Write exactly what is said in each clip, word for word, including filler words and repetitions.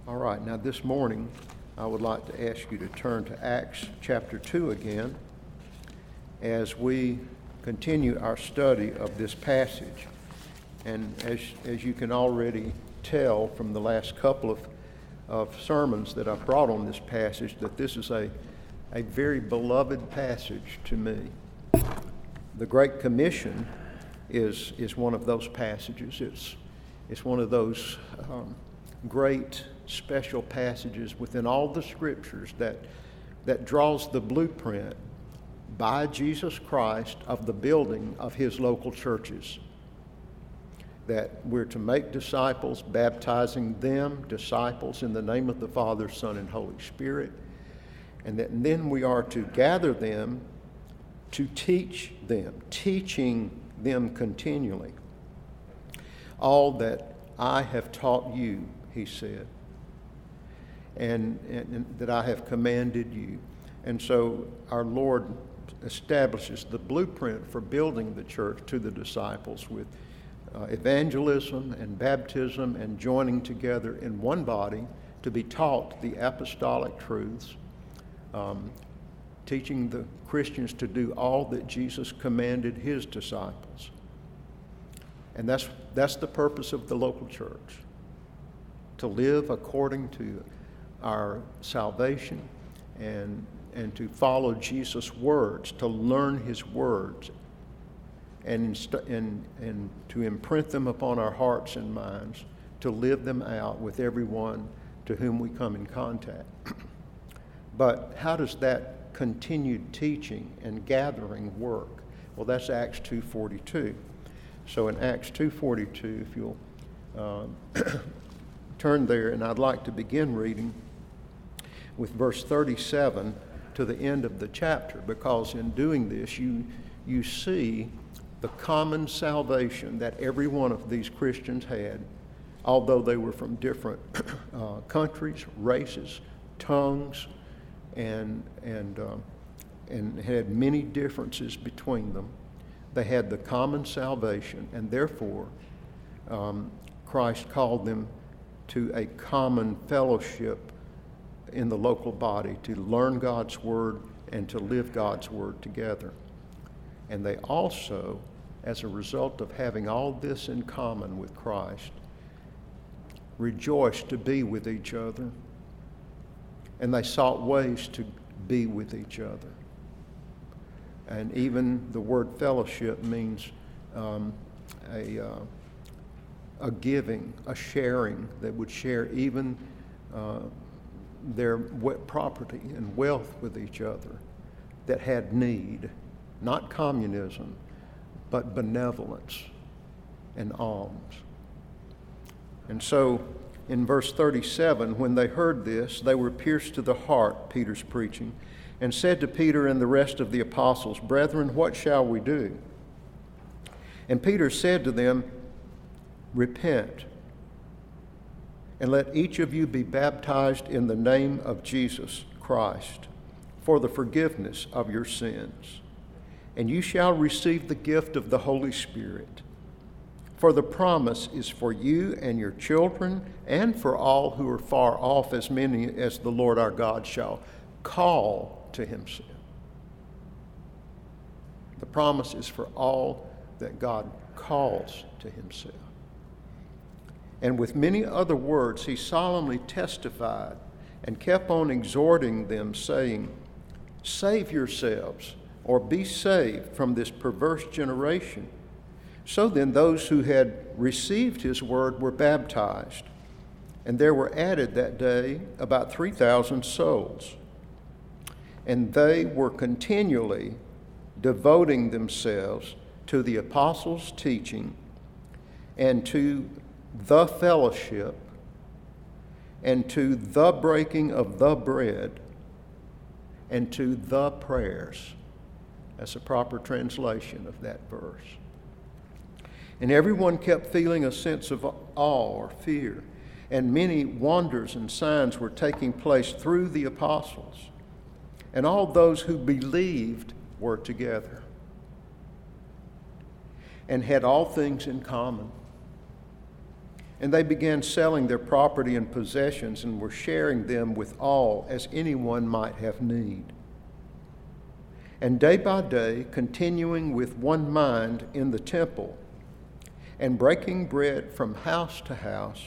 All right, now this morning I would like to ask you to turn to Acts chapter two again as we continue our study of this passage. And as, as you can already tell from the last couple of, of sermons that I've brought on this passage, that this is a, a very beloved passage to me. The Great Commission is, is one of those passages. It's, it's one of those um, great special passages within all the scriptures that that draws the blueprint by Jesus Christ of the building of his local churches. That we're to make disciples, baptizing them, disciples, in the name of the Father, Son, and Holy Spirit. And, that, and then we are to gather them to teach them, teaching them continually. All that I have taught you, he said. And, and, and that I have commanded you. And so our Lord establishes the blueprint for building the church to the disciples with uh, evangelism and baptism and joining together in one body to be taught the apostolic truths, um, teaching the Christians to do all that Jesus commanded his disciples. And that's, that's the purpose of the local church, to live according to our salvation and and to follow Jesus' words, to learn his words and, and, and to imprint them upon our hearts and minds, to live them out with everyone to whom we come in contact. But how does that continued teaching and gathering work? Well, that's Acts two forty-two. So in Acts two forty-two, if you'll uh, turn there, and I'd like to begin reading with verse thirty-seven to the end of the chapter, because in doing this you you see the common salvation that every one of these Christians had, although they were from different uh, countries, races, tongues, and and uh, and had many differences between them. They had the common salvation, and therefore um, Christ called them to a common fellowship in the local body, to learn God's word and to live God's word together. And they also, as a result of having all this in common with Christ, rejoiced to be with each other, and they sought ways to be with each other. And even the word fellowship means um, a, uh, a giving, a sharing that would share even uh, their property and wealth with each other that had need, not communism, but benevolence and alms. And so in verse thirty-seven, when they heard this, they were pierced to the heart, Peter's preaching, and said to Peter and the rest of the apostles, "Brethren, what shall we do?" And Peter said to them, "Repent, and let each of you be baptized in the name of Jesus Christ for the forgiveness of your sins. And you shall receive the gift of the Holy Spirit. For the promise is for you and your children and for all who are far off, as many as the Lord our God shall call to himself." The promise is for all that God calls to himself. And with many other words, he solemnly testified and kept on exhorting them, saying, "Save yourselves, or be saved from this perverse generation." So then those who had received his word were baptized, and there were added that day about three thousand souls. And they were continually devoting themselves to the apostles' teaching and to the fellowship, and to the breaking of the bread, and to the prayers. That's a proper translation of that verse. And everyone kept feeling a sense of awe or fear, and many wonders and signs were taking place through the apostles. And all those who believed were together and had all things in common. And they began selling their property and possessions and were sharing them with all as anyone might have need. And day by day, continuing with one mind in the temple, and breaking bread from house to house,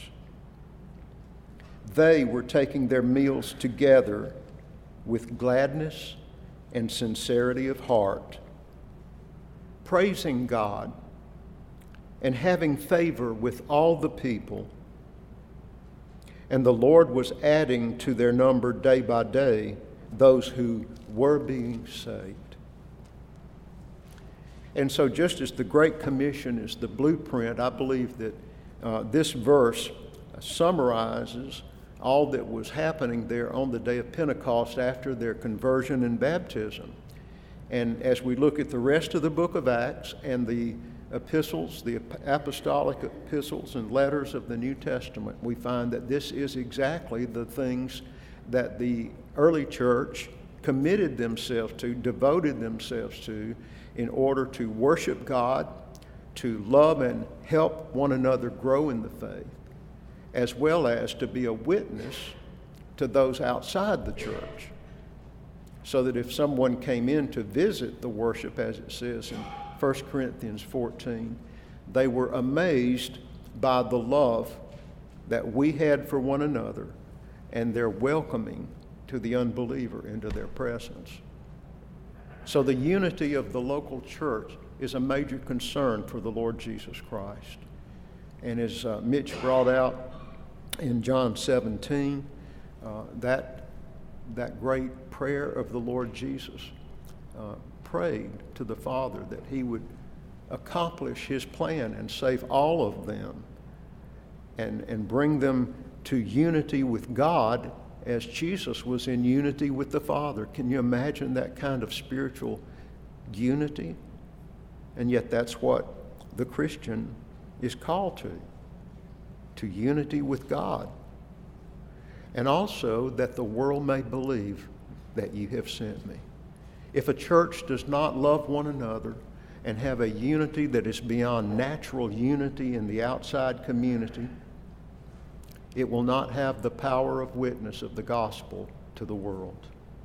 they were taking their meals together with gladness and sincerity of heart, praising God and having favor with all the people. And the Lord was adding to their number day by day those who were being saved. And so just as the Great Commission is the blueprint, I believe that uh, this verse summarizes all that was happening there on the day of Pentecost after their conversion and baptism. And as we look at the rest of the book of Acts and the epistles, the apostolic epistles and letters of the New Testament, we find that this is exactly the things that the early church committed themselves to, devoted themselves to, in order to worship God, to love and help one another grow in the faith, as well as to be a witness to those outside the church. So that if someone came in to visit the worship, as it says in First Corinthians fourteen, they were amazed by the love that we had for one another and their welcoming to the unbeliever into their presence. So the unity of the local church is a major concern for the Lord Jesus Christ. And as uh, Mitch brought out in John seventeen, uh, that, that great prayer of the Lord Jesus uh, prayed to the Father that he would accomplish his plan and save all of them and, and bring them to unity with God as Jesus was in unity with the Father. Can you imagine that kind of spiritual unity? And yet that's what the Christian is called to, to unity with God. And also that the world may believe that you have sent me. If a church does not love one another and have a unity that is beyond natural unity in the outside community, it will not have the power of witness of the gospel to the world.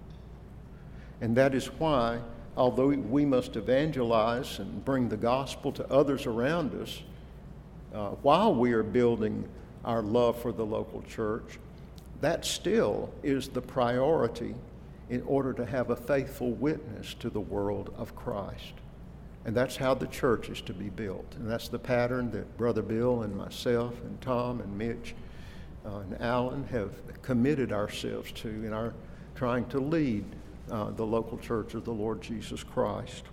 And that is why, although we must evangelize and bring the gospel to others around us, uh, while we are building our love for the local church, that still is the priority in order to have a faithful witness to the world of Christ. And that's how the church is to be built. And that's the pattern that Brother Bill and myself and Tom and Mitch uh, and Alan have committed ourselves to in our trying to lead uh, the local church of the Lord Jesus Christ.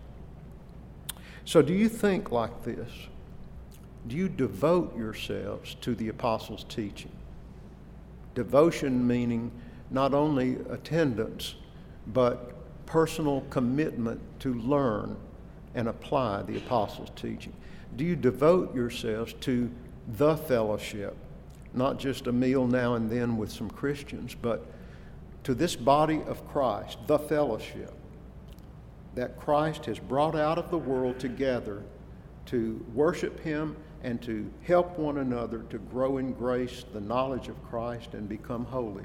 So do you think like this? Do you devote yourselves to the apostles' teaching? Devotion meaning not only attendance, but personal commitment to learn and apply the apostles' teaching. Do you devote yourselves to the fellowship, not just a meal now and then with some Christians, but to this body of Christ, the fellowship that Christ has brought out of the world together to worship him and to help one another to grow in grace, the knowledge of Christ, and become holy?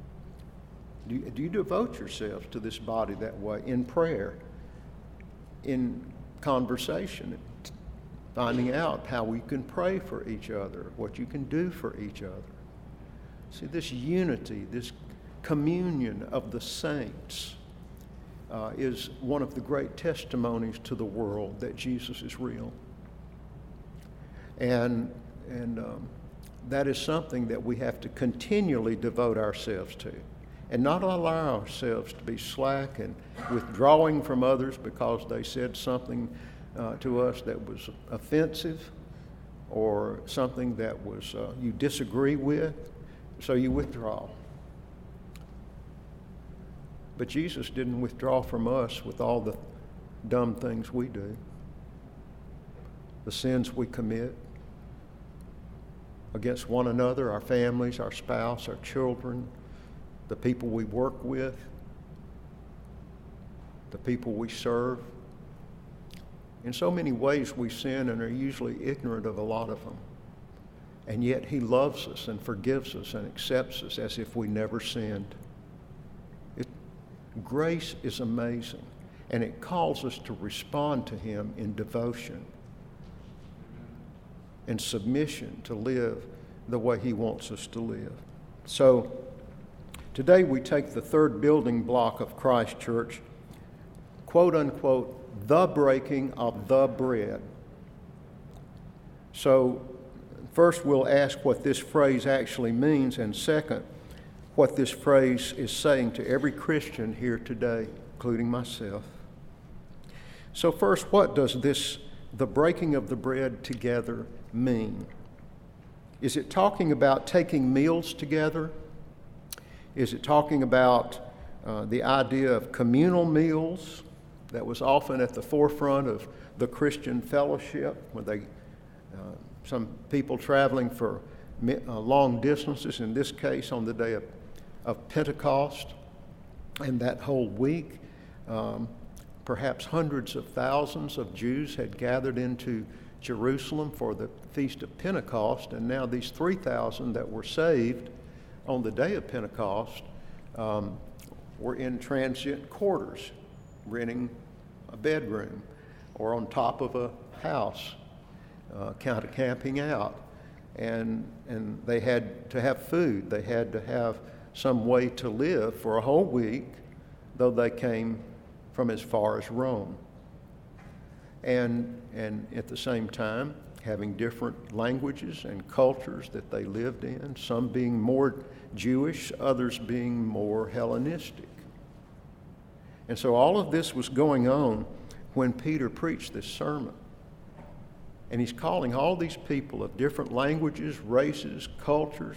Do you, do you devote yourselves to this body that way in prayer, in conversation, finding out how we can pray for each other, what you can do for each other? See, this unity, this communion of the saints uh, is one of the great testimonies to the world that Jesus is real. And, and um, that is something that we have to continually devote ourselves to, and not allow ourselves to be slack and withdrawing from others because they said something uh, to us that was offensive or something that was uh, you disagree with, so you withdraw. But Jesus didn't withdraw from us with all the dumb things we do, the sins we commit against one another, our families, our spouse, our children, the people we work with, the people we serve. In so many ways we sin and are usually ignorant of a lot of them. and yet he loves us and forgives us and accepts us as if we never sinned. It, grace is amazing, and it calls us to respond to him in devotion and submission to live the way he wants us to live. So today we take the third building block of Christ Church, quote unquote, the breaking of the bread. So first we'll ask what this phrase actually means, and second, what this phrase is saying to every Christian here today, including myself. So first, what does this, the breaking of the bread together, mean? Is it talking about taking meals together? Is it talking about uh, the idea of communal meals that was often at the forefront of the Christian fellowship, where they, uh, some people traveling for uh, long distances, in this case on the day of, of Pentecost, and that whole week, um, perhaps hundreds of thousands of Jews had gathered into Jerusalem for the Feast of Pentecost, and now these three thousand that were saved on the day of Pentecost um, were in transient quarters, renting a bedroom or on top of a house, uh, kind of camping out. And, and they had to have food. They had to have some way to live for a whole week, though they came from as far as Rome. And, and at the same time, having different languages and cultures that they lived in, some being more Jewish, others being more Hellenistic. And so all of this was going on when Peter preached this sermon. And he's calling all these people of different languages, races, cultures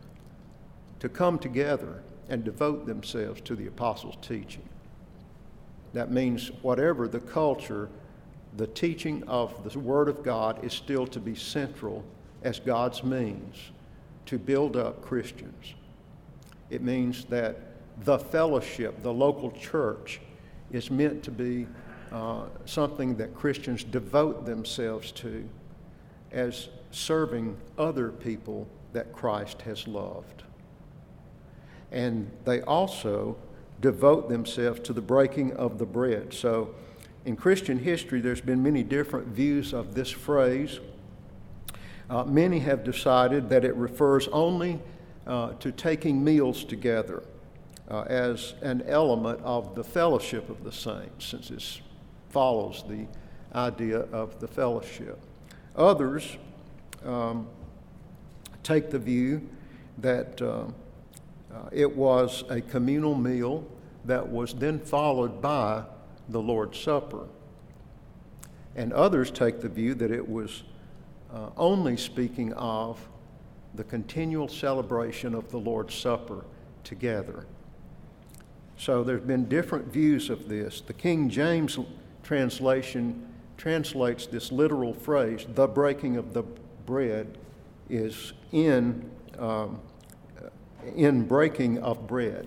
to come together and devote themselves to the apostles' teaching. That means whatever the culture, the teaching of the Word of God is still to be central as God's means to build up Christians. It means that the fellowship, the local church, is meant to be uh, something that Christians devote themselves to as serving other people that Christ has loved. And they also devote themselves to the breaking of the bread. So in Christian history, there's been many different views of this phrase. Uh, many have decided that it refers only uh, to taking meals together uh, as an element of the fellowship of the saints, since it follows the idea of the fellowship. Others um, take the view that uh, uh, it was a communal meal that was then followed by the Lord's Supper. And others take the view that it was uh, only speaking of the continual celebration of the Lord's Supper together. So there's been different views of this. The King James translation translates this literal phrase, the breaking of the bread, is in, um, in breaking of bread.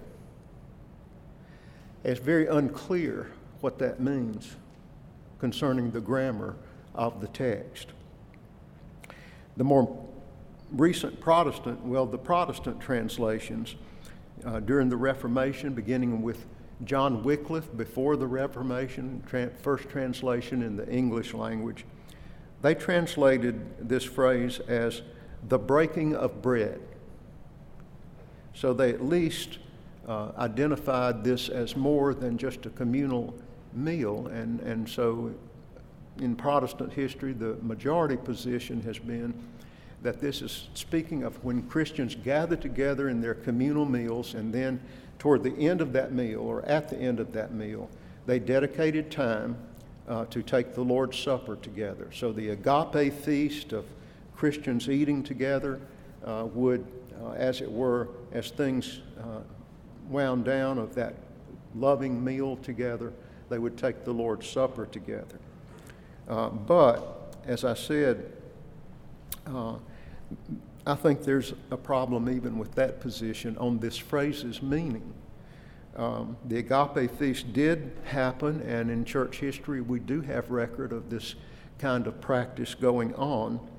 It's very unclear what that means concerning the grammar of the text. The more recent Protestant, well, the Protestant translations uh, during the Reformation, beginning with John Wycliffe before the Reformation, tra- first translation in the English language, they translated this phrase as the breaking of bread. So they at least uh, identified this as more than just a communal meal, and, and so in Protestant history, the majority position has been that this is speaking of when Christians gather together in their communal meals, and then toward the end of that meal, or at the end of that meal, they dedicated time uh, to take the Lord's Supper together. So the agape feast of Christians eating together uh, would, uh, as it were, as things uh, wound down of that loving meal together, they would take the Lord's Supper together. Uh, but, as I said, uh, I think there's a problem even with that position on this phrase's meaning. Um, the agape feast did happen, and in church history we do have record of this kind of practice going on.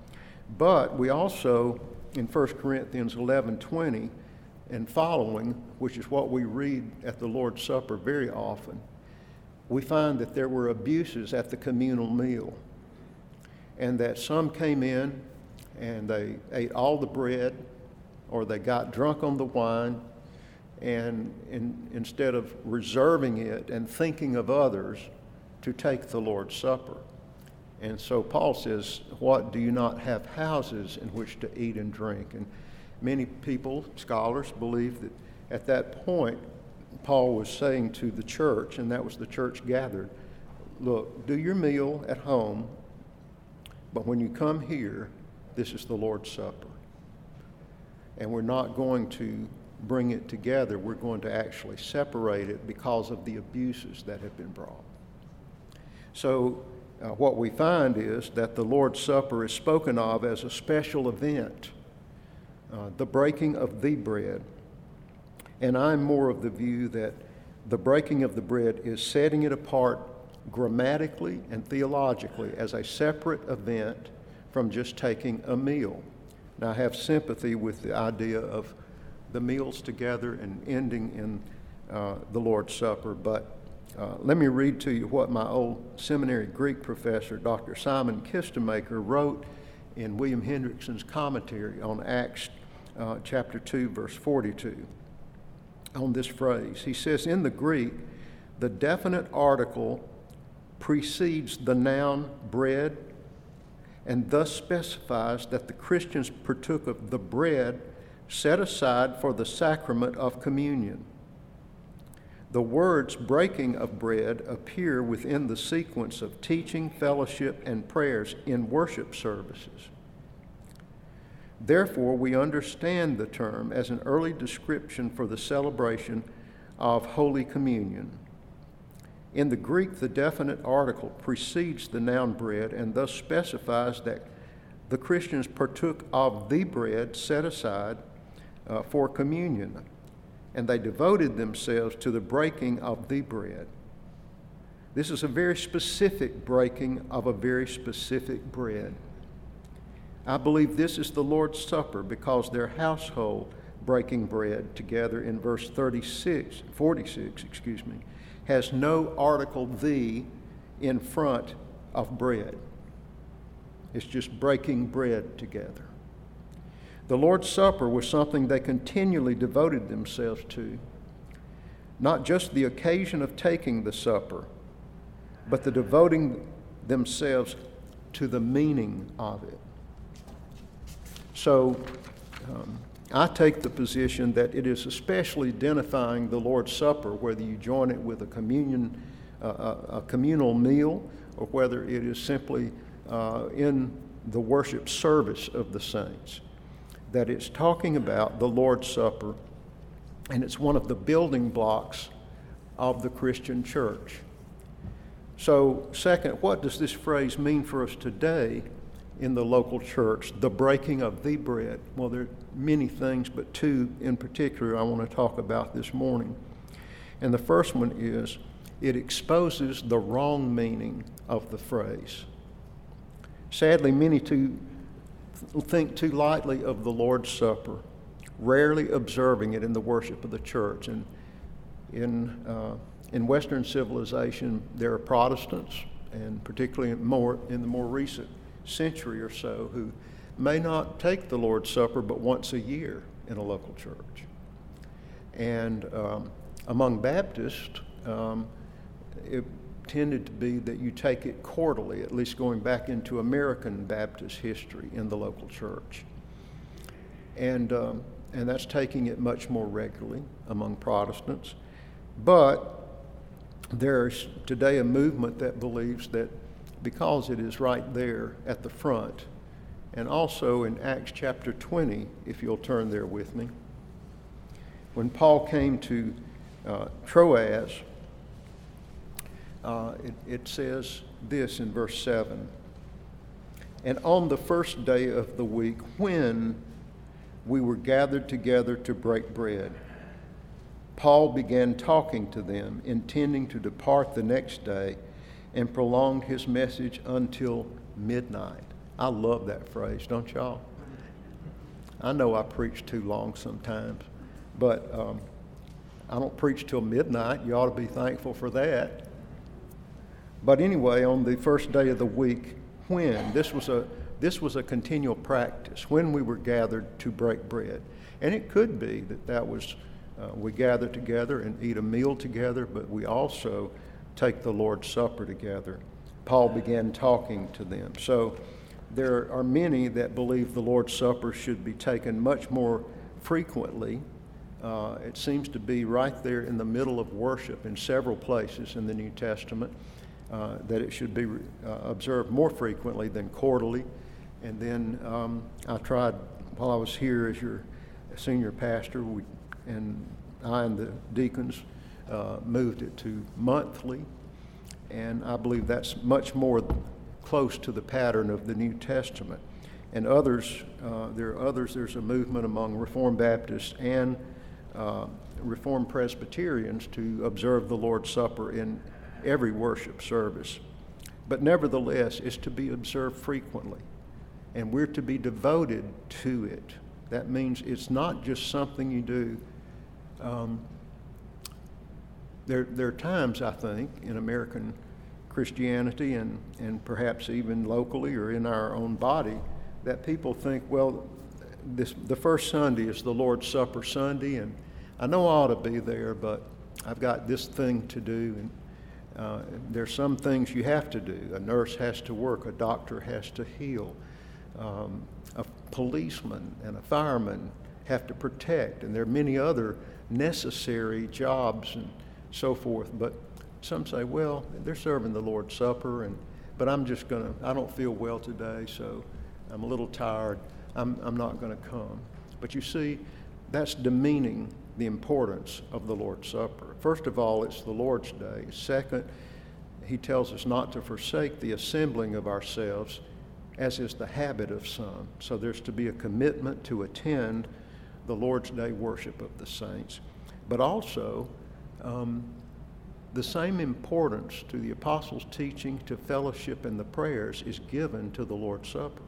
But we also, in First Corinthians eleven twenty and following, which is what we read at the Lord's Supper very often, we find that there were abuses at the communal meal, and that some came in and they ate all the bread, or they got drunk on the wine, and in, instead of reserving it and thinking of others, to take the Lord's Supper. And so Paul says, what, do you not have houses in which to eat and drink? And many people, scholars, believe that at that point, Paul was saying to the church, and that was the church gathered, look, do your meal at home, but when you come here, this is the Lord's Supper. And we're not going to bring it together. We're going to actually separate it because of the abuses that have been brought. So uh, what we find is that the Lord's Supper is spoken of as a special event, uh, the breaking of the bread. And I'm more of the view that the breaking of the bread is setting it apart grammatically and theologically as a separate event from just taking a meal. Now, I have sympathy with the idea of the meals together and ending in uh, the Lord's Supper, but uh, let me read to you what my old seminary Greek professor, Doctor Simon Kistemaker, wrote in William Hendrickson's commentary on Acts uh, chapter two, verse forty-two, on this phrase. He says, in the Greek, the definite article precedes the noun bread, and thus specifies that the Christians partook of the bread set aside for the sacrament of communion. The words breaking of bread appear within the sequence of teaching, fellowship, and prayers in worship services. Therefore, we understand the term as an early description for the celebration of Holy Communion. In the Greek, the definite article precedes the noun bread and thus specifies that the Christians partook of the bread set aside uh, for communion, and they devoted themselves to the breaking of the bread. This is a very specific breaking of a very specific bread. I believe this is the Lord's Supper because their household breaking bread together in verse thirty-six, forty-six, excuse me, has no article the in front of bread. It's just breaking bread together. The Lord's Supper was something they continually devoted themselves to, not just the occasion of taking the supper, but the devoting themselves to the meaning of it. So um, I take the position that it is especially identifying the Lord's Supper, whether you join it with a communion, uh, a communal meal, or whether it is simply uh, in the worship service of the saints, that it's talking about the Lord's Supper, and it's one of the building blocks of the Christian church. So, second, what does this phrase mean for us today in the local church, the breaking of the bread? Well, there are many things, but two in particular I want to talk about this morning. And the first one is it exposes the wrong meaning of the phrase. Sadly, many too think too lightly of the Lord's Supper, rarely observing it in the worship of the church. And in uh, in Western civilization, there are Protestants, and particularly more in the more recent century or so, who may not take the Lord's Supper but once a year in a local church. And um, among Baptists, um, it tended to be that you take it quarterly, at least going back into American Baptist history in the local church. And, um, and that's taking it much more regularly among Protestants. But there's today a movement that believes that because it is right there at the front, and also in Acts chapter twenty, if you'll turn there with me, when Paul came to uh, Troas, uh, it, it says this in verse seven, and on the first day of the week, when we were gathered together to break bread, Paul began talking to them, intending to depart the next day, and prolonged his message until midnight. I love that phrase, don't y'all? I know I preach too long sometimes, but um, I don't preach till midnight. You ought to be thankful for that. But anyway, on the first day of the week, when this was a this was a continual practice, when we were gathered to break bread, and it could be that that was uh, we gather together and eat a meal together, but we also take the Lord's Supper together. Paul began talking to them. So there are many that believe the Lord's Supper should be taken much more frequently. Uh, it seems to be right there in the middle of worship in several places in the New Testament, uh, that it should be uh, observed more frequently than quarterly. And then um, I tried, while I was here as your senior pastor, we, and I and the deacons uh, moved it to monthly. And I believe that's much more close to the pattern of the New Testament. And others, uh, there are others, there's a movement among Reformed Baptists and uh, Reformed Presbyterians to observe the Lord's Supper in every worship service. But nevertheless, it's to be observed frequently. And we're to be devoted to it. That means it's not just something you do. Um, there, there are times, I think, in American Christianity and, and perhaps even locally or in our own body, that people think, well, this the first Sunday is the Lord's Supper Sunday, and I know I ought to be there, but I've got this thing to do. And uh, there's some things you have to do. A nurse has to work. A doctor has to heal. Um, a policeman and a fireman have to protect, and there are many other necessary jobs and so forth. But some say, well, they're serving the Lord's Supper, and but I'm just gonna, I don't feel well today, so I'm a little tired. I'm, I'm not gonna come. But you see, that's demeaning the importance of the Lord's Supper. First of all, it's the Lord's Day. Second, he tells us not to forsake the assembling of ourselves, as is the habit of some. So there's to be a commitment to attend the Lord's Day worship of the saints. But also, um, the same importance to the apostles' teaching, to fellowship and the prayers is given to the Lord's Supper.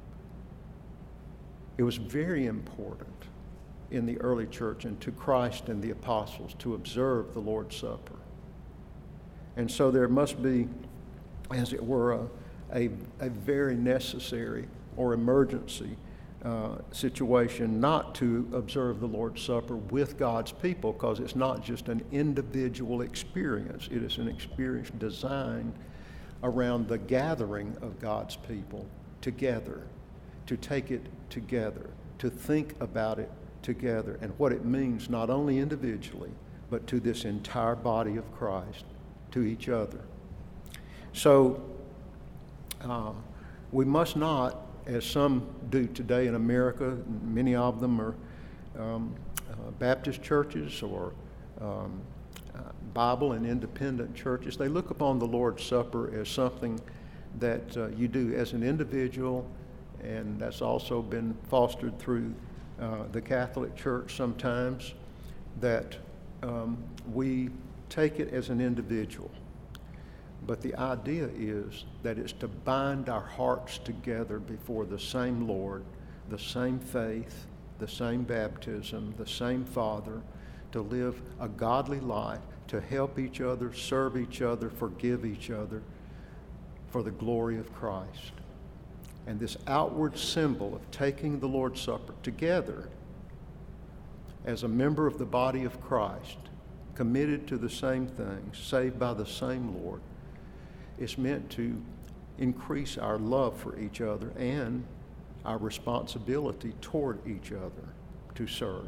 It was very important in the early church and to Christ and the apostles to observe the Lord's Supper. And so there must be, as it were, a, a, a very necessary or emergency uh, situation not to observe the Lord's Supper with God's people, because it's not just an individual experience. It is an experience designed around the gathering of God's people together, to take it together, to think about it together, and what it means not only individually, but to this entire body of Christ, to each other. So uh, we must not, as some do today in America, many of them are um, uh, Baptist churches or um, uh, Bible and independent churches, they look upon the Lord's Supper as something that uh, you do as an individual, and that's also been fostered through uh, the Catholic Church sometimes, that um, we take it as an individual. But the idea is that it's to bind our hearts together before the same Lord, the same faith, the same baptism, the same Father, to live a godly life, to help each other, serve each other, forgive each other for the glory of Christ. And this outward symbol of taking the Lord's Supper together as a member of the body of Christ, committed to the same things, saved by the same Lord, is meant to increase our love for each other and our responsibility toward each other to serve.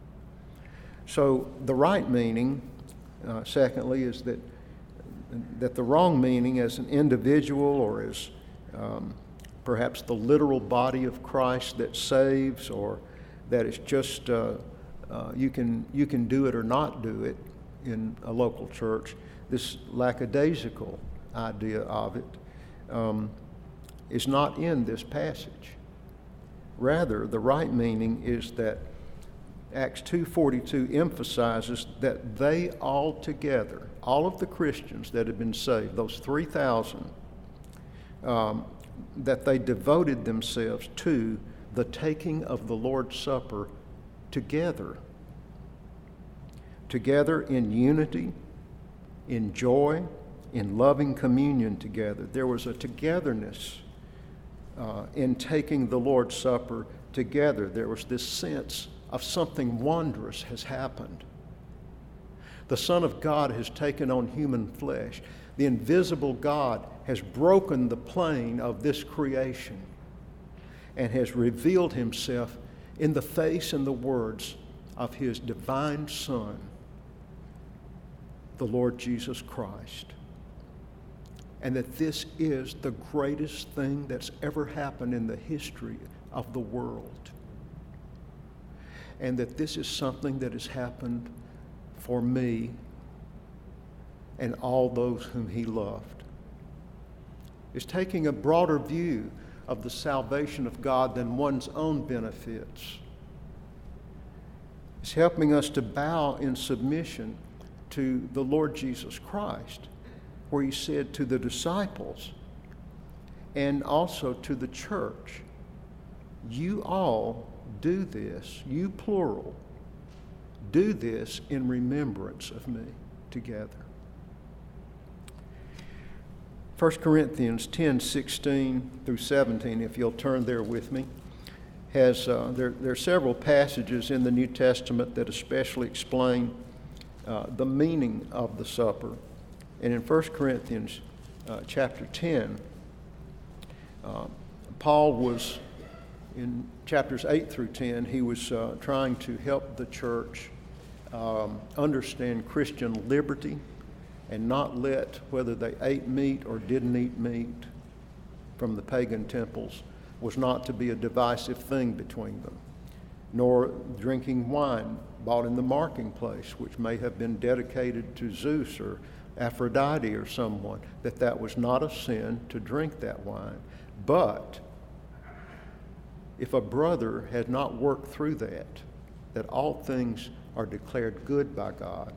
So the right meaning, uh, secondly, is that that the wrong meaning as an individual or as um, perhaps the literal body of Christ that saves, or that it's just uh, uh, you can you can do it or not do it in a local church. This lackadaisical idea of it um, is not in this passage. Rather, the right meaning is that Acts two forty-two emphasizes that they all together, all of the Christians that had been saved, those three thousand, um, that they devoted themselves to the taking of the Lord's Supper together. Together in unity, in joy, in loving communion together. There was a togetherness uh, in taking the Lord's Supper together. There was this sense of something wondrous has happened. The Son of God has taken on human flesh. The invisible God has broken the plane of this creation and has revealed himself in the face and the words of his divine Son, the Lord Jesus Christ. And that this is the greatest thing that's ever happened in the history of the world. And that this is something that has happened for me and all those whom he loved. It's taking a broader view of the salvation of God than one's own benefits. It's helping us to bow in submission to the Lord Jesus Christ, where he said to the disciples and also to the church, you all do this, you plural, do this in remembrance of me together. First Corinthians ten, sixteen through seventeen, if you'll turn there with me, has uh, there, there are several passages in the New Testament that especially explain uh, the meaning of the supper. And in First Corinthians uh, chapter ten, uh, Paul was, in chapters eight through ten, he was uh, trying to help the church um, understand Christian liberty and not let whether they ate meat or didn't eat meat from the pagan temples was not to be a divisive thing between them, nor drinking wine bought in the marketplace, which may have been dedicated to Zeus or Aphrodite or someone, that that was not a sin to drink that wine. But if a brother had not worked through that, that all things are declared good by God,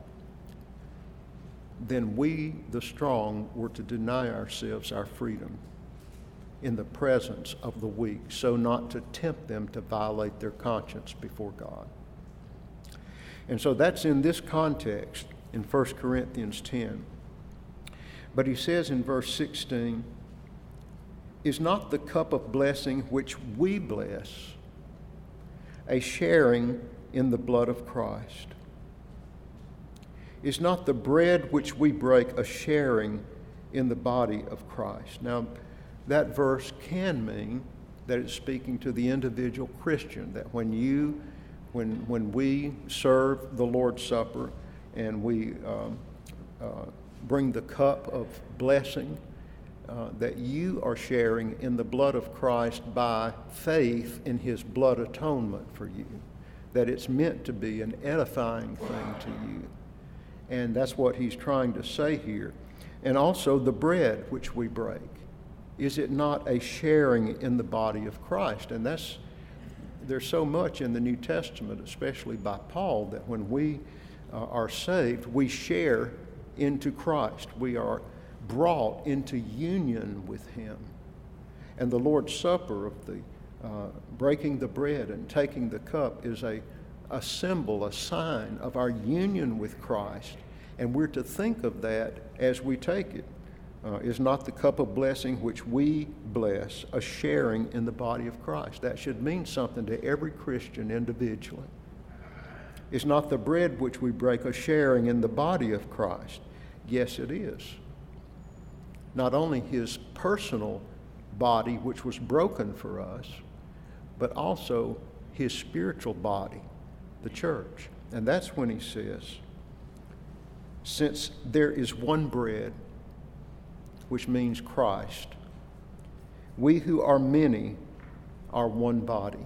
then we, the strong, were to deny ourselves our freedom in the presence of the weak, so not to tempt them to violate their conscience before God. And so that's in this context in First Corinthians ten. But he says in verse sixteen, is not the cup of blessing which we bless a sharing in the blood of Christ? Is not the bread which we break a sharing in the body of Christ? Now, that verse can mean that it's speaking to the individual Christian, that when you, when when we serve the Lord's Supper and we um, uh, bring the cup of blessing, uh, that you are sharing in the blood of Christ by faith in his blood atonement for you, that it's meant to be an edifying thing to you. And that's what he's trying to say here. And also the bread which we break. Is it not a sharing in the body of Christ? And that's, there's so much in the New Testament, especially by Paul, that when we uh, are saved, we share into Christ. We are brought into union with him. And the Lord's Supper of the uh, breaking the bread and taking the cup is a a symbol, a sign of our union with Christ. And we're to think of that as we take it. Uh, is not the cup of blessing which we bless a sharing in the body of Christ? That should mean something to every Christian individually. Is not the bread which we break a sharing in the body of Christ? Yes, it is. Not only his personal body, which was broken for us, but also his spiritual body, the church. And that's when he says, since there is one bread, which means Christ, we who are many are one body.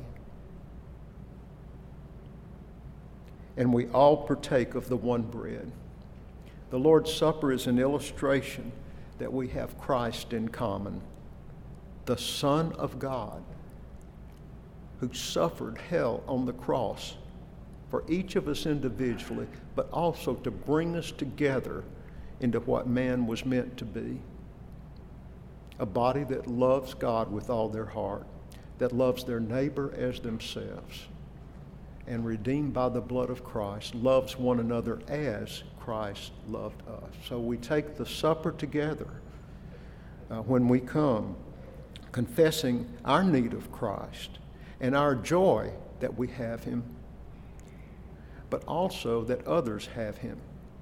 And we all partake of the one bread. The Lord's Supper is an illustration that we have Christ in common, the Son of God, who suffered hell on the cross for each of us individually, but also to bring us together into what man was meant to be. a body that loves God with all their heart, that loves their neighbor as themselves, and redeemed by the blood of Christ, loves one another as Christ loved us. So we take the supper together uh, when we come, confessing our need of Christ and our joy that we have him, but also that others have him,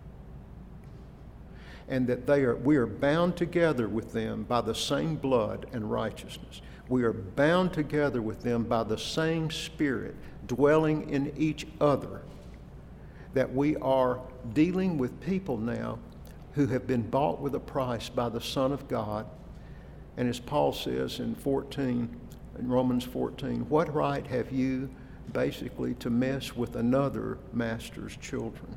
and that they are we are bound together with them by the same blood and righteousness. We are bound together with them by the same Spirit dwelling in each other, that we are dealing with people now who have been bought with a price by the Son of God. And as Paul says in fourteen, in Romans fourteen, what right have you basically to mess with another master's children?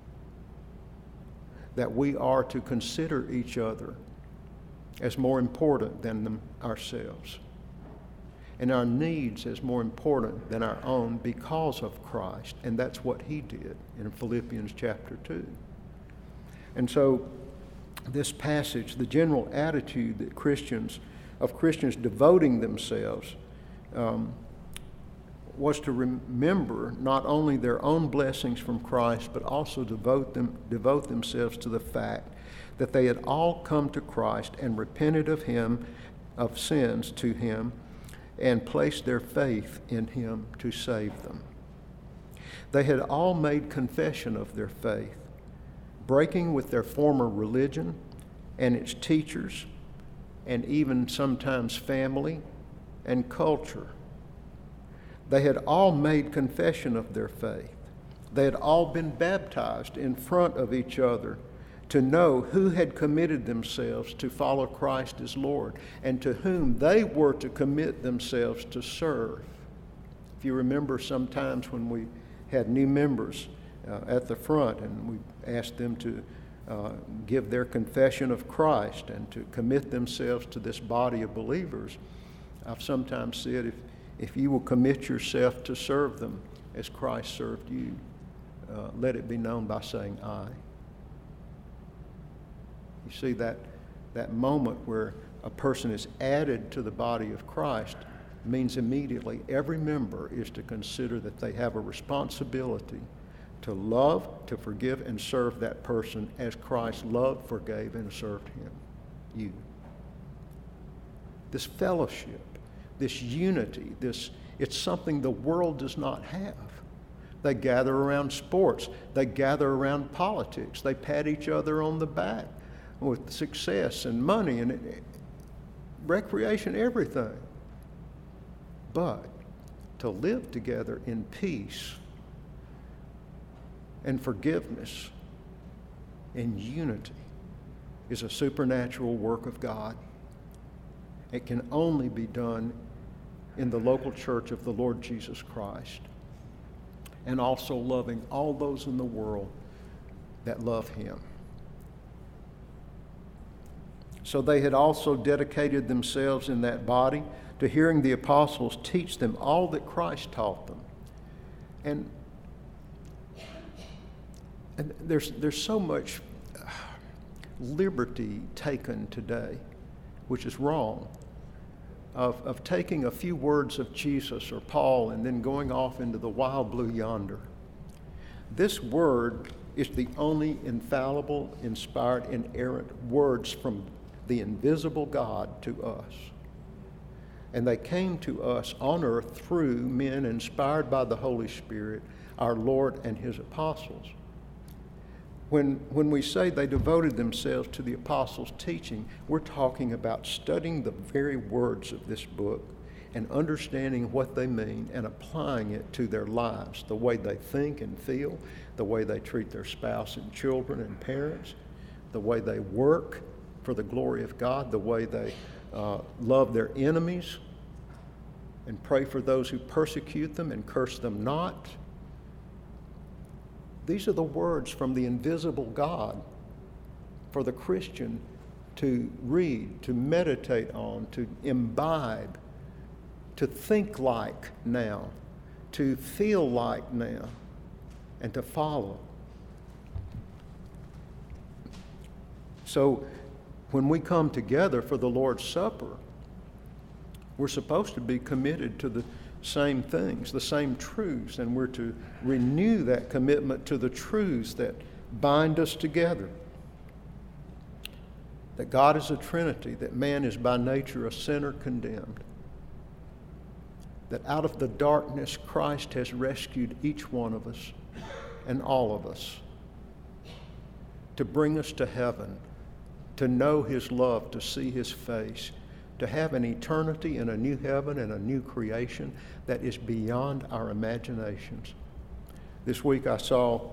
That we are to consider each other as more important than them ourselves, and our needs as more important than our own because of Christ. And that's what he did in Philippians chapter two. And so this passage, the general attitude that Christians, of Christians devoting themselves, um, was to remember not only their own blessings from Christ, but also devote them, devote themselves to the fact that they had all come to Christ and repented of him, of sins to him, and placed their faith in him to save them. They had all made confession of their faith, breaking with their former religion and its teachers, and even sometimes family and culture. They had all made confession of their faith. They had all been baptized in front of each other to know who had committed themselves to follow Christ as Lord, and to whom they were to commit themselves to serve. If you remember, sometimes when we had new members uh, at the front and we asked them to uh, give their confession of Christ and to commit themselves to this body of believers, I've sometimes said, if If you will commit yourself to serve them as Christ served you, uh, let it be known by saying aye. You see, that, that moment where a person is added to the body of Christ means immediately every member is to consider that they have a responsibility to love, to forgive, and serve that person as Christ loved, forgave, and served him, you. This fellowship, this unity, this it's something the world does not have. They gather around sports. They gather around politics. They pat each other on the back with success and money and recreation, everything. But to live together in peace and forgiveness and unity is a supernatural work of God. It can only be done in the local church of the Lord Jesus Christ, and also loving all those in the world that love him. So they had also dedicated themselves in that body to hearing the apostles teach them all that Christ taught them. And, and there's, there's so much liberty taken today, which is wrong, of, of taking a few words of Jesus or Paul and then going off into the wild blue yonder. This word is the only infallible, inspired, inerrant words from the invisible God to us. And they came to us on earth through men inspired by the Holy Spirit, our Lord and his apostles. When, when we say they devoted themselves to the apostles' teaching, we're talking about studying the very words of this book and understanding what they mean and applying it to their lives, the way they think and feel, the way they treat their spouse and children and parents, the way they work for the glory of God, the way they uh, love their enemies and pray for those who persecute them and curse them not. These are the words from the invisible God for the Christian to read, to meditate on, to imbibe, to think like now, to feel like now, and to follow. So when we come together for the Lord's Supper, we're supposed to be committed to the same things, the same truths, and we're to renew that commitment to the truths that bind us together. That God is a Trinity, that man is by nature a sinner condemned. That out of the darkness, Christ has rescued each one of us and all of us to bring us to heaven, to know His love, to see His face, to have an eternity in a new heaven and a new creation that is beyond our imaginations. This week I saw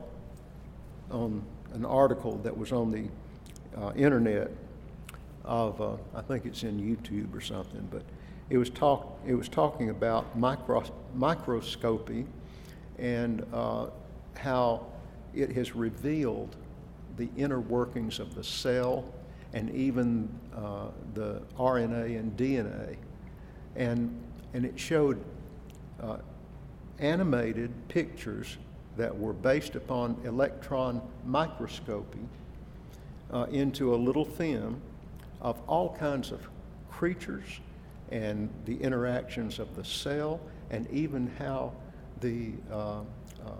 on an article that was on the uh, internet of, uh, I think it's in YouTube or something, but it was talk. It was talking about micro, microscopy and uh, how it has revealed the inner workings of the cell and even uh, the R N A and D N A, and and it showed uh, animated pictures that were based upon electron microscopy uh, into a little film of all kinds of creatures and the interactions of the cell, and even how the uh, uh,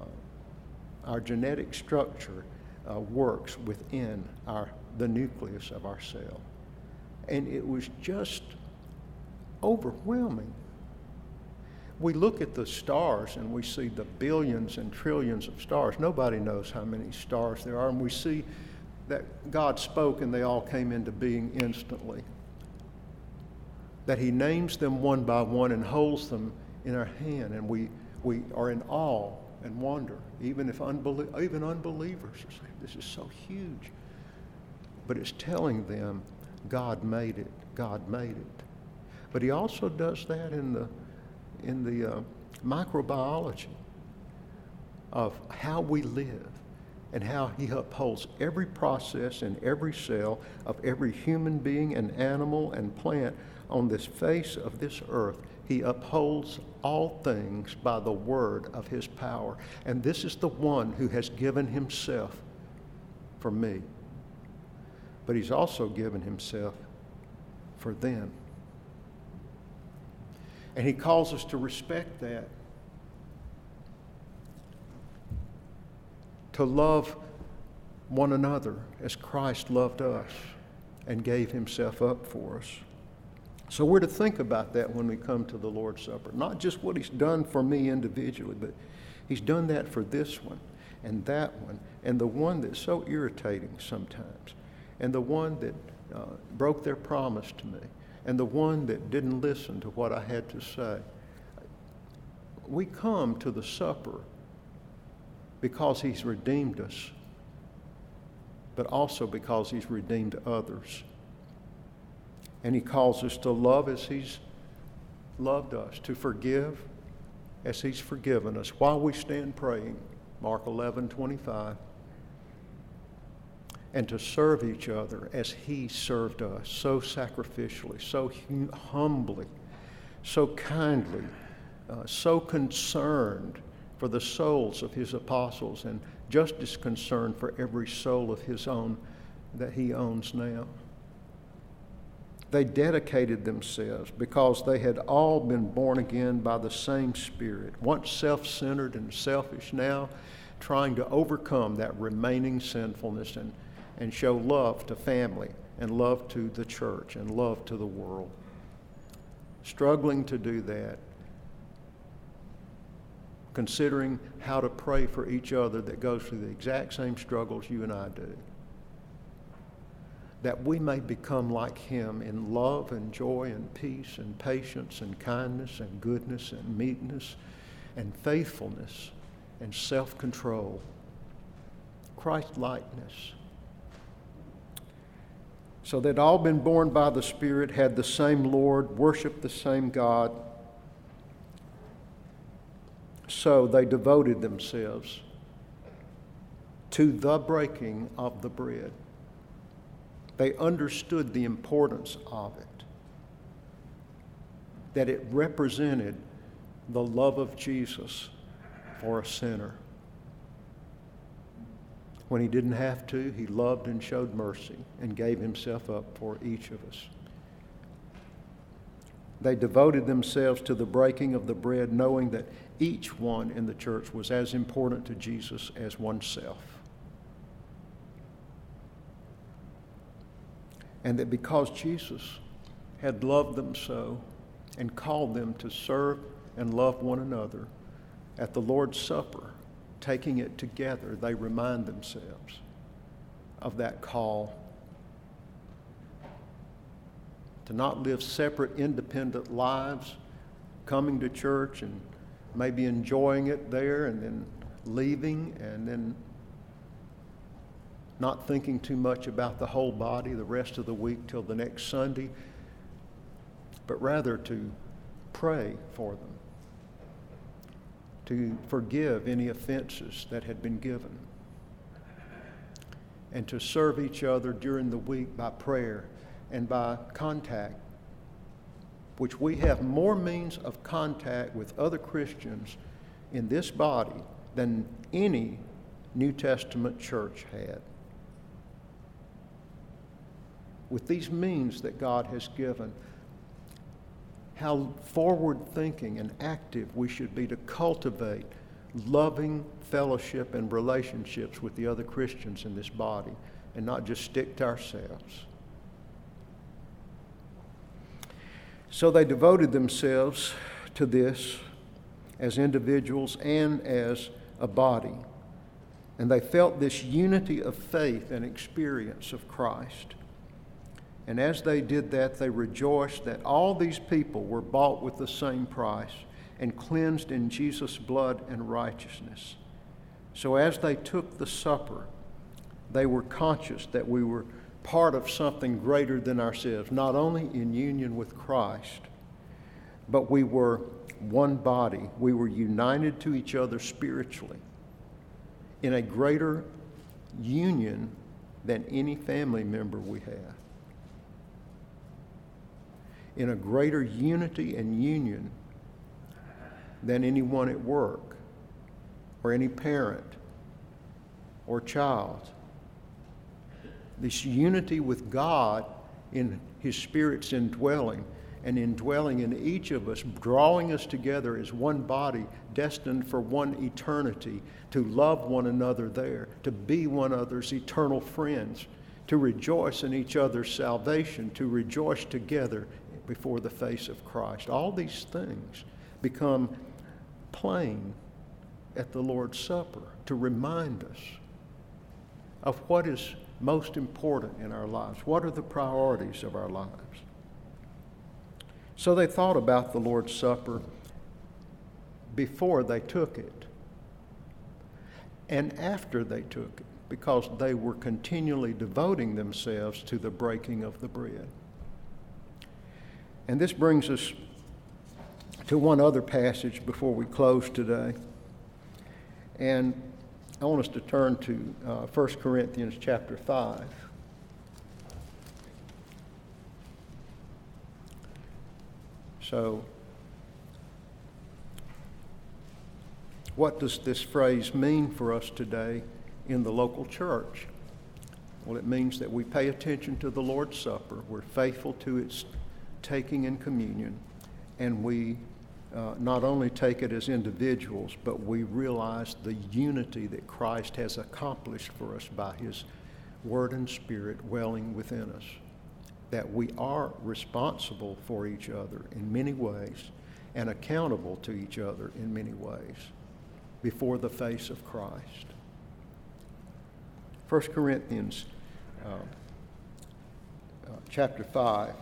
our genetic structure uh, works within our the nucleus of our cell. And it was just overwhelming. We look at the stars and we see the billions and trillions of stars. Nobody knows how many stars there are, and we see that God spoke and they all came into being instantly. That He names them one by one and holds them in our hand, and we, we are in awe and wonder, even if unbelie- even unbelievers are saying, this is so huge. But it's telling them God made it, God made it. But He also does that in the, in the uh, microbiology of how we live and how He upholds every process in every cell of every human being and animal and plant on this face of this earth. He upholds all things by the word of His power. And this is the one who has given Himself for me. But He's also given Himself for them. And He calls us to respect that. To love one another as Christ loved us and gave Himself up for us. So we're to think about that when we come to the Lord's Supper. Not just what He's done for me individually, but He's done that for this one and that one and the one that's so irritating sometimes, and the one that uh, broke their promise to me, and the one that didn't listen to what I had to say. We come to the supper because He's redeemed us, but also because He's redeemed others. And He calls us to love as He's loved us, to forgive as He's forgiven us while we stand praying, Mark eleven twenty-five, and to serve each other as He served us so sacrificially, so hum- humbly, so kindly, uh, so concerned for the souls of His apostles, and just as concerned for every soul of His own that He owns now. They dedicated themselves because they had all been born again by the same Spirit, once self-centered and selfish, now trying to overcome that remaining sinfulness and, and show love to family and love to the church and love to the world. Struggling to do that, considering how to pray for each other that goes through the exact same struggles you and I do. That we may become like Him in love and joy and peace and patience and kindness and goodness and meekness and faithfulness and self-control. Christ-likeness. So they'd all been born by the Spirit, had the same Lord, worshiped the same God. So they devoted themselves to the breaking of the bread. They understood the importance of it, that it represented the love of Jesus for a sinner. When he didn't have to, he loved and showed mercy and gave himself up for each of us. They devoted themselves to the breaking of the bread, knowing that each one in the church was as important to Jesus as oneself. And that because Jesus had loved them so and called them to serve and love one another, at the Lord's Supper, taking it together, they remind themselves of that call to not live separate, independent lives, coming to church and maybe enjoying it there and then leaving and then not thinking too much about the whole body the rest of the week till the next Sunday, but rather to pray for them, to forgive any offenses that had been given, and to serve each other during the week by prayer and by contact, which we have more means of contact with other Christians in this body than any New Testament church had. With these means that God has given, how forward-thinking and active we should be to cultivate loving fellowship and relationships with the other Christians in this body and not just stick to ourselves. So they devoted themselves to this as individuals and as a body. And they felt this unity of faith and experience of Christ. And as they did that, they rejoiced that all these people were bought with the same price and cleansed in Jesus' blood and righteousness. So as they took the supper, they were conscious that we were part of something greater than ourselves, not only in union with Christ, but we were one body. We were united to each other spiritually in a greater union than any family member we have. In a greater unity and union than anyone at work or any parent or child. This unity with God in His Spirit's indwelling and indwelling in each of us, drawing us together as one body destined for one eternity, to love one another there, to be one another's eternal friends, to rejoice in each other's salvation, to rejoice together before the face of Christ. All these things become plain at the Lord's Supper to remind us of what is most important in our lives. What are the priorities of our lives? So they thought about the Lord's Supper before they took it and after they took it, because they were continually devoting themselves to the breaking of the bread. And this brings us to one other passage before we close today. And I want us to turn to uh, First Corinthians chapter five. So, what does this phrase mean for us today in the local church? Well, it means that we pay attention to the Lord's Supper. We're faithful to its taking in communion, and we uh, not only take it as individuals, but we realize the unity that Christ has accomplished for us by His Word and Spirit dwelling within us, that we are responsible for each other in many ways and accountable to each other in many ways before the face of Christ. First Corinthians uh, uh, chapter five.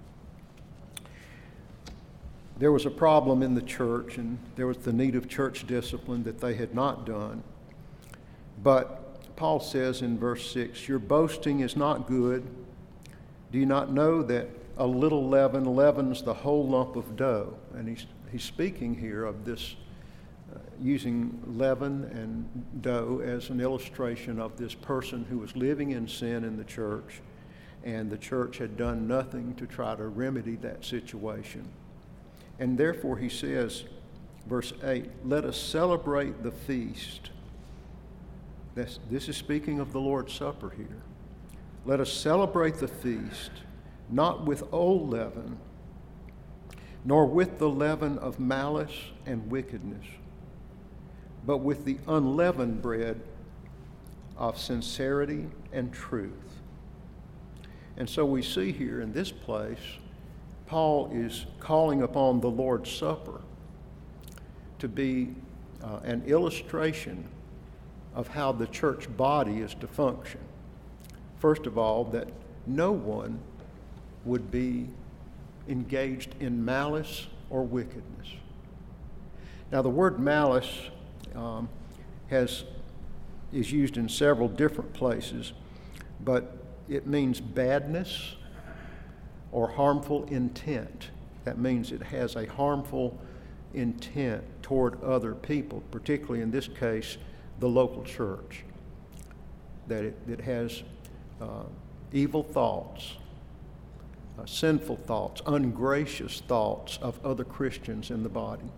There was a problem in the church, and there was the need of church discipline that they had not done. But Paul says in verse six, "Your boasting is not good. Do you not know that a little leaven leavens the whole lump of dough?" And he's, he's speaking here of this, uh, using leaven and dough as an illustration of this person who was living in sin in the church, and the church had done nothing to try to remedy that situation. And therefore he says, verse eight, "Let us celebrate the feast This, this is speaking of the Lord's Supper here. Let us celebrate the feast, not with old leaven, nor with the leaven of malice and wickedness, but with the unleavened bread of sincerity and truth. And so we see here in this place, Paul is calling upon the Lord's Supper to be uh, an illustration of how the church body is to function. First of all, that no one would be engaged in malice or wickedness. Now, the word malice um, has is used in several different places, but it means badness or harmful intent. That means it has a harmful intent toward other people, particularly in this case, the local church. That it, it has uh, evil thoughts, uh, sinful thoughts, ungracious thoughts of other Christians in the body.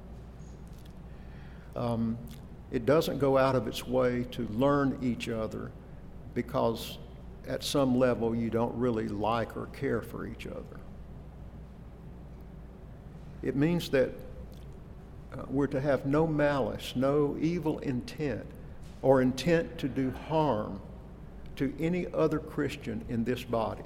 Um, it doesn't go out of its way to learn each other because at some level you don't really like or care for each other. It means that uh, we're to have no malice, no evil intent, or intent to do harm to any other Christian in this body.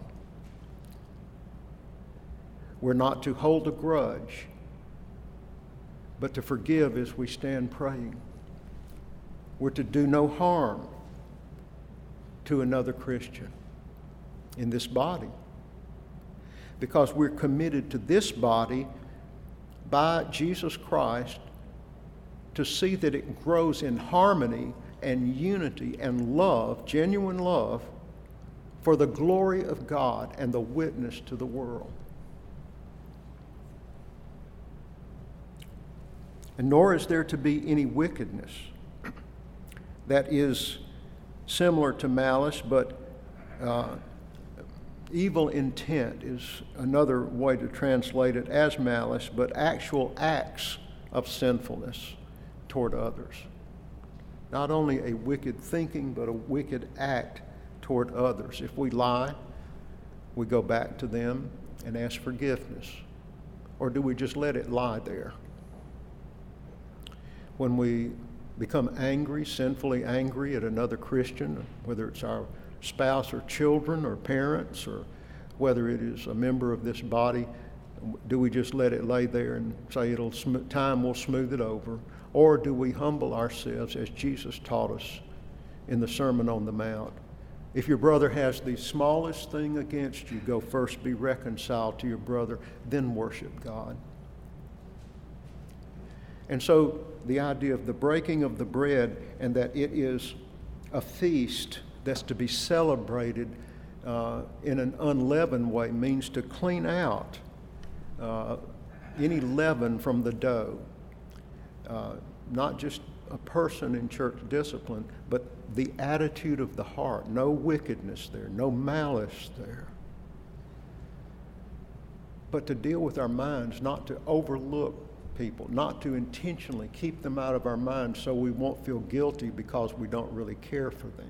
We're not to hold a grudge, but to forgive as we stand praying. We're to do no harm to another Christian in this body, because we're committed to this body by Jesus Christ to see that it grows in harmony and unity and love, genuine love, for the glory of God and the witness to the world. And nor is there to be any wickedness that is similar to malice, but uh, evil intent is another way to translate it as malice, but actual acts of sinfulness toward others. Not only a wicked thinking, but a wicked act toward others. If we lie, we go back to them and ask forgiveness. Or do we just let it lie there? When we become angry, sinfully angry at another Christian, whether it's our spouse or children or parents, or whether it is a member of this body, do we just let it lay there and say it'll sm- time will smooth it over? Or do we humble ourselves as Jesus taught us in the Sermon on the Mount? If your brother has the smallest thing against you, go first be reconciled to your brother, then worship God. And so the idea of the breaking of the bread and that it is a feast that's to be celebrated uh, in an unleavened way means to clean out uh, any leaven from the dough. Uh, not just a person in church discipline, but the attitude of the heart. No wickedness there, no malice there. But to deal with our minds, not to overlook people, not to intentionally keep them out of our minds so we won't feel guilty because we don't really care for them.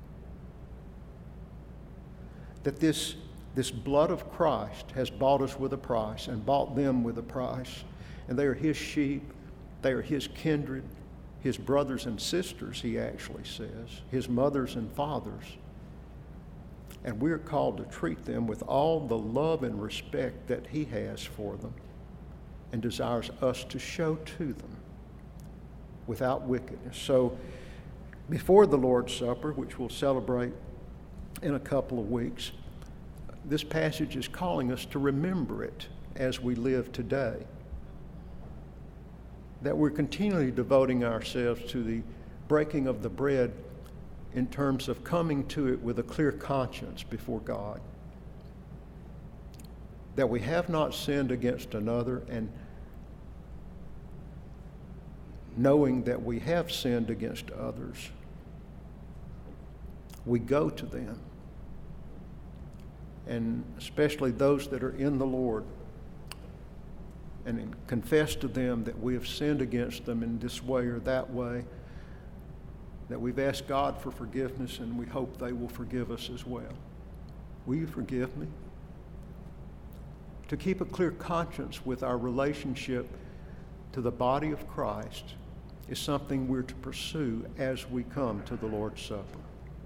That this, this blood of Christ has bought us with a price and bought them with a price. And they are his sheep, they are his kindred, his brothers and sisters, he actually says, his mothers and fathers. And we're called to treat them with all the love and respect that he has for them and desires us to show to them without wickedness. So before the Lord's Supper, which we'll celebrate in a couple of weeks, this passage is calling us to remember it as we live today. That we're continually devoting ourselves to the breaking of the bread in terms of coming to it with a clear conscience before God. That we have not sinned against another, and knowing that we have sinned against others, we go to them, and especially those that are in the Lord, and confess to them that we have sinned against them in this way or that way, that we've asked God for forgiveness, and we hope they will forgive us as well. Will you forgive me? To keep a clear conscience with our relationship to the body of Christ is something we're to pursue as we come to the Lord's Supper.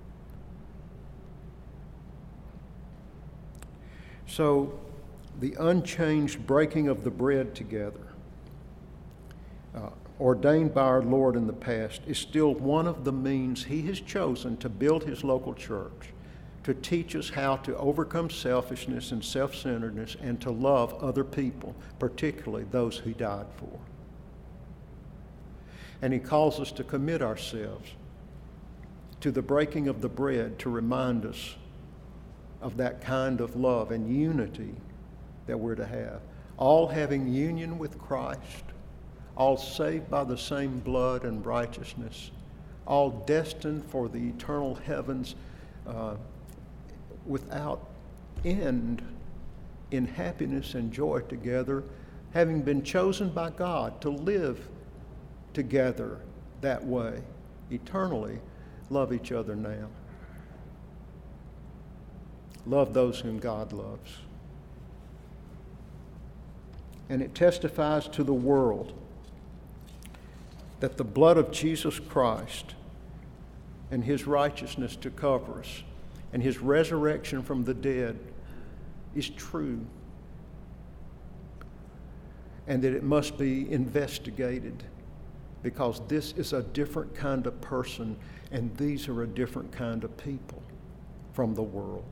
So, the unchanged breaking of the bread together, uh, ordained by our Lord in the past, is still one of the means He has chosen to build His local church, to teach us how to overcome selfishness and self-centeredness and to love other people, particularly those He died for. And He calls us to commit ourselves to the breaking of the bread to remind us of that kind of love and unity that we're to have. All having union with Christ, all saved by the same blood and righteousness, all destined for the eternal heavens uh, without end in happiness and joy together, having been chosen by God to live together that way, eternally. Love each other now. Love those whom God loves. And it testifies to the world that the blood of Jesus Christ and His righteousness to cover us and His resurrection from the dead is true, and that it must be investigated, because this is a different kind of person and these are a different kind of people from the world.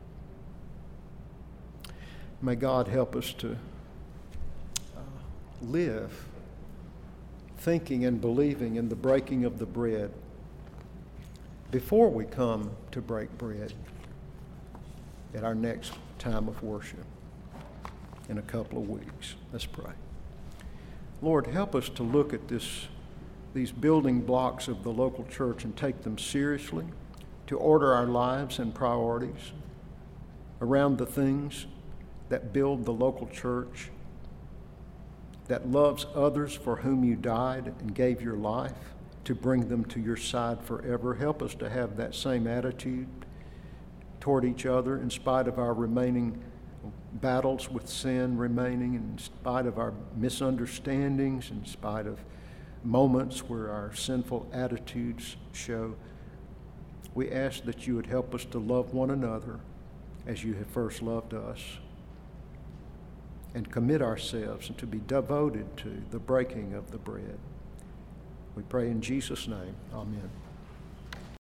May God help us to uh, live thinking and believing in the breaking of the bread before we come to break bread at our next time of worship in a couple of weeks. Let's pray. Lord, help us to look at this, these building blocks of the local church and take them seriously, to order our lives and priorities around the things that build the local church, that loves others for whom you died and gave your life to bring them to your side forever. Help us to have that same attitude toward each other in spite of our remaining battles with sin remaining, in spite of our misunderstandings, in spite of moments where our sinful attitudes show. We ask that you would help us to love one another as you have first loved us, and commit ourselves and to be devoted to the breaking of the bread. We pray in Jesus' name. Amen.